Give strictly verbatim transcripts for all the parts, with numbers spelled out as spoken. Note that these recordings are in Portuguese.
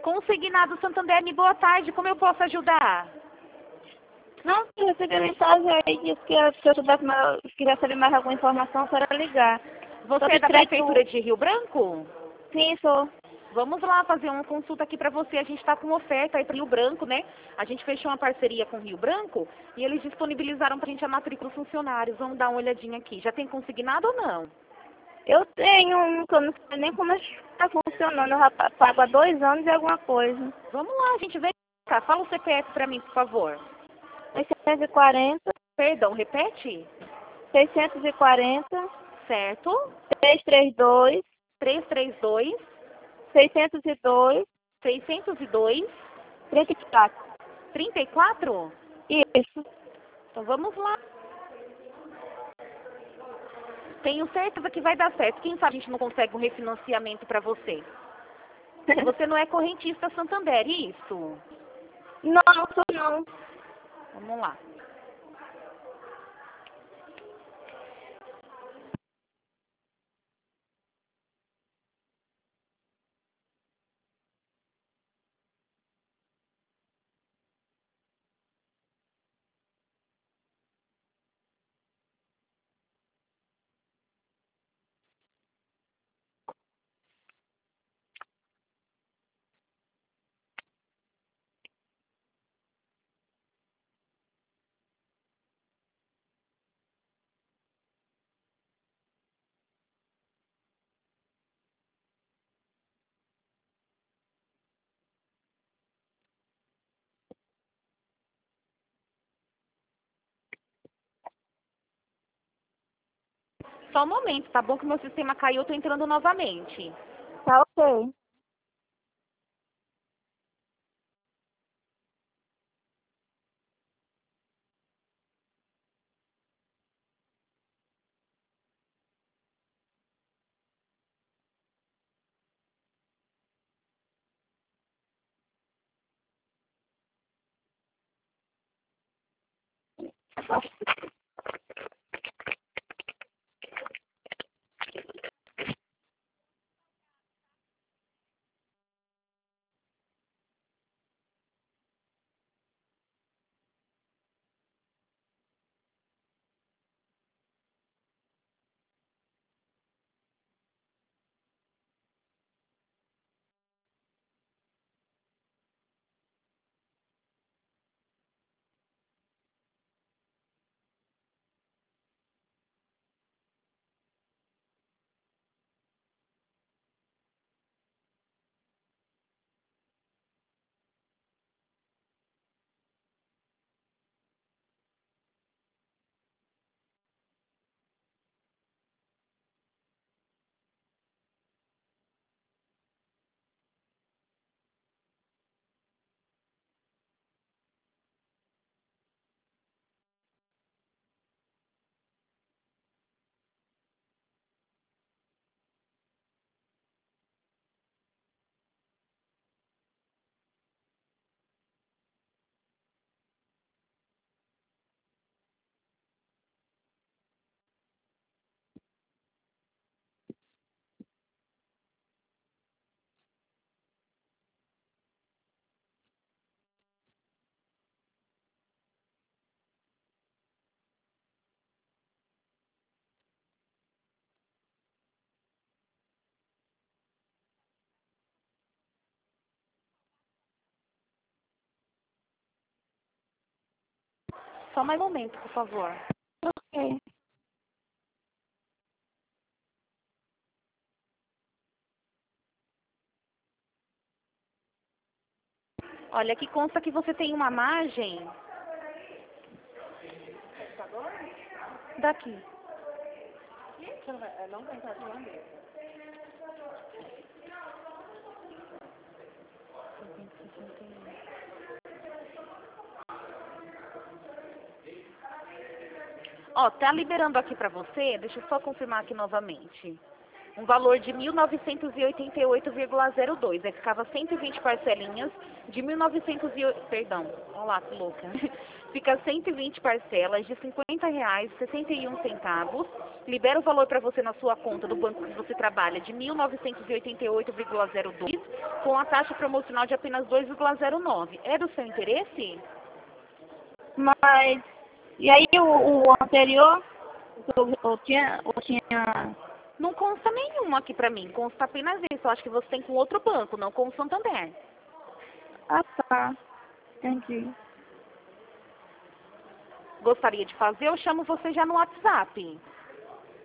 Consignado Santander, boa tarde, como eu posso ajudar? Não, se receber mensagem aí, disse que eu- se eu soubesse mais, queria saber mais alguma informação, só era ligar. Você Sobre é da crédito- Prefeitura de Rio Branco? Sim, sou. Vamos lá fazer uma consulta aqui para você. A gente está com oferta aí para Rio Branco, né? A gente fechou uma parceria com Rio Branco e eles disponibilizaram para a gente a matrícula dos funcionários. Vamos dar uma olhadinha aqui. Já tem consignado ou não? Eu tenho um que eu não sei nem como está funcionando. Eu já pa- pago há dois anos e alguma coisa. Vamos lá, a gente vem cá. Fala o C P F para mim, por favor. seiscentos e quarenta, Perdão, repete? seiscentos e quarenta, Certo. trezentos e trinta e dois, trezentos e trinta e dois, seiscentos e dois, seiscentos e dois, trinta e quatro. trinta e quatro? Isso. Então vamos lá. Tenho certeza que vai dar certo. Quem sabe a gente não consegue um refinanciamento para você. Você não é correntista Santander, isso? Não, não sou não. Vamos lá. Só um momento, tá bom que meu sistema caiu, eu tô entrando novamente. Tá ok. Só mais um momento, por favor. Ok. Olha, aqui consta que você tem uma margem. Daqui. Ó, tá liberando aqui pra você, deixa eu só confirmar aqui novamente. um valor de mil novecentos e oitenta e oito vírgula zero dois. Aí ficava cento e vinte parcelinhas de mil e novecentos e oitenta, perdão, olha lá que louca. Fica cento e vinte parcelas de cinquenta reais e sessenta e um centavos. Libera o valor para você na sua conta do banco que você trabalha de mil novecentos e oitenta e oito vírgula zero dois, com a taxa promocional de apenas dois vírgula zero nove. É do seu interesse? Mas, e aí o, o anterior, eu, eu tinha, eu tinha... Não consta nenhum aqui pra mim, consta apenas isso. Eu acho que você tem com outro banco, não com o Santander. Ah, tá. Entendi. Gostaria de fazer? Eu chamo você já no WhatsApp.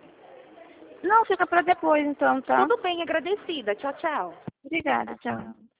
Não, fica para depois então, tá? Tudo bem, agradecida. Tchau, tchau. Obrigada, tchau.